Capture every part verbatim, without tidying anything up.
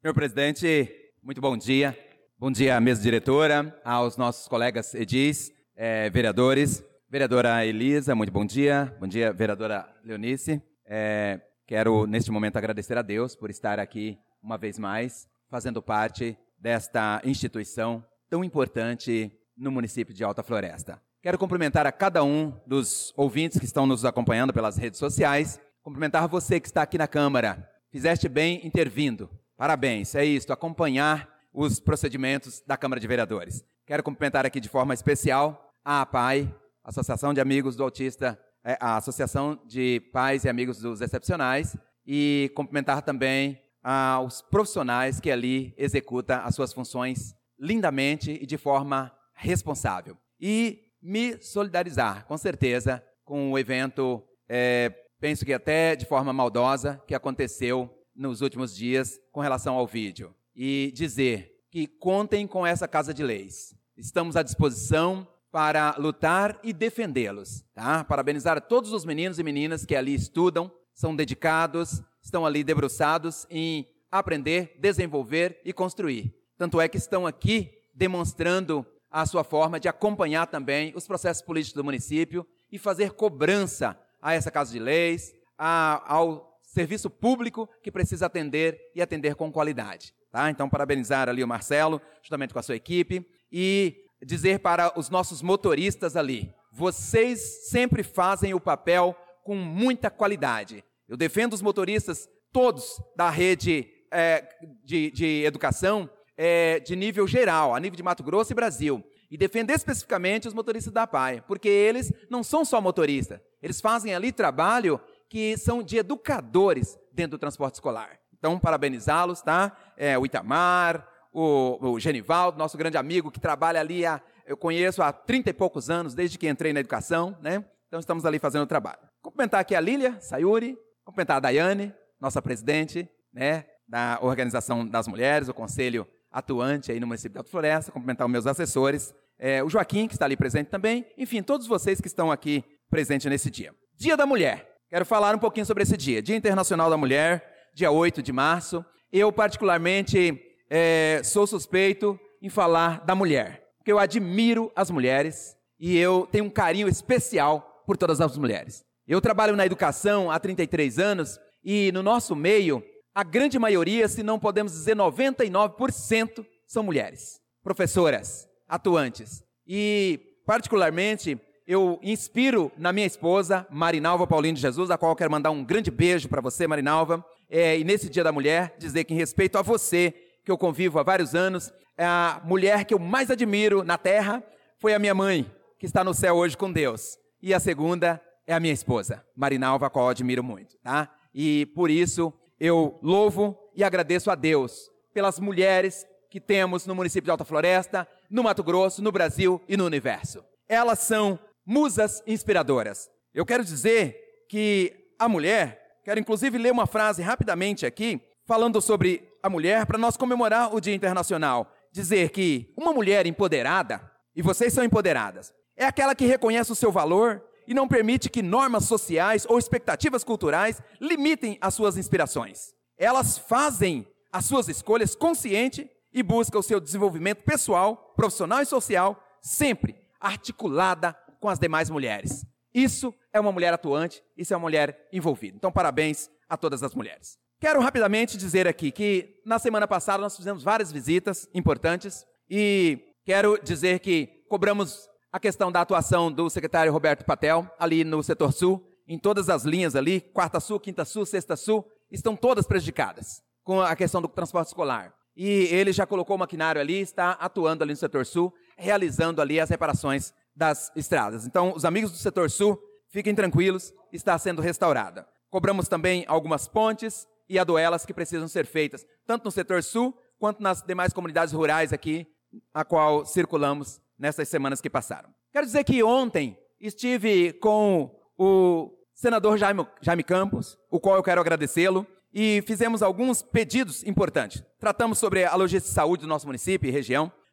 Senhor presidente, muito bom dia. Bom dia à mesa diretora, aos nossos colegas edis, eh, vereadores. Vereadora Elisa, muito bom dia. Bom dia, vereadora Leonice. Eh, quero, neste momento, agradecer a Deus por estar aqui, uma vez mais, fazendo parte desta instituição tão importante no município de Alta Floresta. Quero cumprimentar a cada um dos ouvintes que estão nos acompanhando pelas redes sociais, cumprimentar você que está aqui na Câmara. Fizeste bem intervindo. Parabéns, é isso, acompanhar os procedimentos da Câmara de Vereadores. Quero cumprimentar aqui de forma especial a APAI, Associação de Amigos do Autista, a Associação de Pais e Amigos dos Excepcionais, e cumprimentar também aos profissionais que ali executam as suas funções lindamente e de forma responsável. E me solidarizar, com certeza, com o evento, é, penso que até de forma maldosa, que aconteceu nos últimos dias com relação ao vídeo. E dizer que contem com essa Casa de Leis. Estamos à disposição para lutar e defendê-los. Tá? Parabenizar a todos os meninos e meninas que ali estudam, são dedicados, estão ali debruçados em aprender, desenvolver e construir. Tanto é que estão aqui demonstrando a sua forma de acompanhar também os processos políticos do município e fazer cobrança a essa Casa de Leis, a, ao serviço público que precisa atender e atender com qualidade. Tá? Então, parabenizar ali o Marcelo, juntamente com a sua equipe, e dizer para os nossos motoristas ali, vocês sempre fazem o papel com muita qualidade. Eu defendo os motoristas todos da rede é, de, de educação é, de nível geral, a nível de Mato Grosso e Brasil. E defender especificamente os motoristas da APAI, porque eles não são só motoristas, eles fazem ali trabalho que são de educadores dentro do transporte escolar. Então, parabenizá-los, tá? É, o Itamar, o, o Genivaldo, nosso grande amigo que trabalha ali, há, eu conheço há trinta e poucos anos, desde que entrei na educação, né? Então, estamos ali fazendo o trabalho. Cumprimentar aqui a Lília Sayuri, cumprimentar a Daiane, nossa presidente, né, da Organização das Mulheres, o Conselho atuante aí no município de Alta Floresta, cumprimentar os meus assessores, é, o Joaquim, que está ali presente também, enfim, todos vocês que estão aqui presentes nesse dia. Dia da Mulher. Quero falar um pouquinho sobre esse dia. Dia Internacional da Mulher, dia oito de março. Eu, particularmente, é, sou suspeito em falar da mulher, porque eu admiro as mulheres e eu tenho um carinho especial por todas as mulheres. Eu trabalho na educação há trinta e três anos e no nosso meio, a grande maioria, se não podemos dizer noventa e nove por cento, são mulheres, professoras, atuantes. E, particularmente, eu inspiro na minha esposa, Marinalva Paulino de Jesus, a qual eu quero mandar um grande beijo para você, Marinalva, é, e nesse Dia da Mulher, dizer que em respeito a você, que eu convivo há vários anos, a mulher que eu mais admiro na terra foi a minha mãe, que está no céu hoje com Deus. E a segunda é a minha esposa, Marinalva, a qual eu admiro muito, tá? E por isso eu louvo e agradeço a Deus pelas mulheres que temos no município de Alta Floresta, no Mato Grosso, no Brasil e no universo. Elas são musas inspiradoras. Eu quero dizer que a mulher, quero inclusive ler uma frase rapidamente aqui, falando sobre a mulher, para nós comemorar o Dia Internacional. Dizer que uma mulher empoderada, e vocês são empoderadas, é aquela que reconhece o seu valor e não permite que normas sociais ou expectativas culturais limitem as suas inspirações. Elas fazem as suas escolhas consciente e buscam o seu desenvolvimento pessoal, profissional e social, sempre articulada com as demais mulheres. Isso é uma mulher atuante, isso é uma mulher envolvida. Então, parabéns a todas as mulheres. Quero rapidamente dizer aqui que na semana passada nós fizemos várias visitas importantes e quero dizer que cobramos a questão da atuação do secretário Roberto Patel, ali no setor sul, em todas as linhas ali, quarta sul, quinta sul, sexta sul, estão todas prejudicadas com a questão do transporte escolar. E ele já colocou o maquinário ali, está atuando ali no setor sul, realizando ali as reparações das estradas. Então, os amigos do setor sul, fiquem tranquilos, está sendo restaurada. Cobramos também algumas pontes e aduelas que precisam ser feitas, tanto no setor sul, quanto nas demais comunidades rurais aqui, a qual circulamos nessas semanas que passaram. Quero dizer que ontem estive com o senador Jaime, Jaime Campos, o qual eu quero agradecê-lo, e fizemos alguns pedidos importantes. Tratamos sobre a logística de saúde do nosso município e região,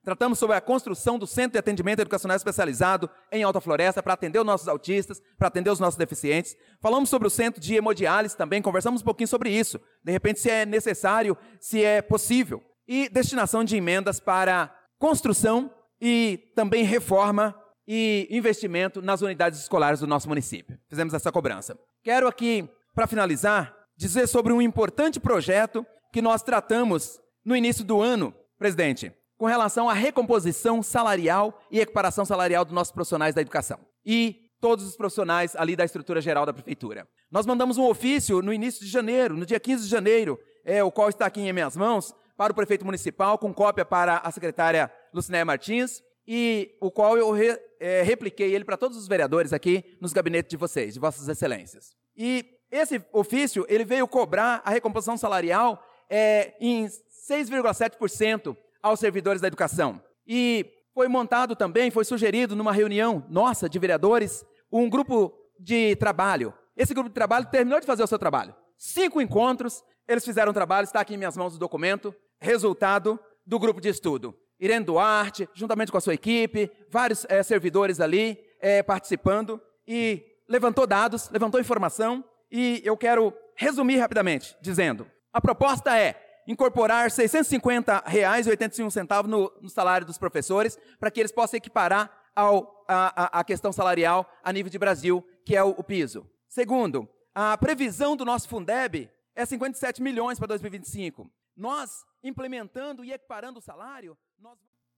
Tratamos sobre a construção do Centro de Atendimento Educacional Especializado em Alta Floresta para atender os nossos autistas, para atender os nossos deficientes. Falamos sobre o Centro de Hemodiálise também, conversamos um pouquinho sobre isso. De repente, se é necessário, se é possível. E destinação de emendas para construção e também reforma e investimento nas unidades escolares do nosso município. Fizemos essa cobrança. Quero aqui, para finalizar, dizer sobre um importante projeto que nós tratamos no início do ano, presidente, com relação à recomposição salarial e equiparação salarial dos nossos profissionais da educação e todos os profissionais ali da estrutura geral da prefeitura. Nós mandamos um ofício no início de janeiro, no dia quinze de janeiro, é, o qual está aqui em minhas mãos, para o prefeito municipal, com cópia para a secretária Lucinéia Martins, e o qual eu re, é, repliquei ele para todos os vereadores aqui nos gabinetes de vocês, de vossas excelências. E esse ofício, ele veio cobrar a recomposição salarial é, em seis vírgula sete por cento aos servidores da educação. E foi montado também, foi sugerido numa reunião nossa de vereadores, um grupo de trabalho. Esse grupo de trabalho terminou de fazer o seu trabalho. Cinco encontros, eles fizeram o trabalho, está aqui em minhas mãos o documento, resultado do grupo de estudo. Irene Duarte, juntamente com a sua equipe, vários é, servidores ali é, participando, e levantou dados, levantou informação, e eu quero resumir rapidamente, dizendo, a proposta é incorporar seiscentos e cinquenta reais e oitenta e cinco centavos no, no salário dos professores, para que eles possam equiparar ao, a, a questão salarial a nível de Brasil, que é o, o piso. Segundo, a previsão do nosso Fundeb é cinquenta e sete milhões para dois mil e vinte e cinco. Nós, implementando e equiparando o salário, nós...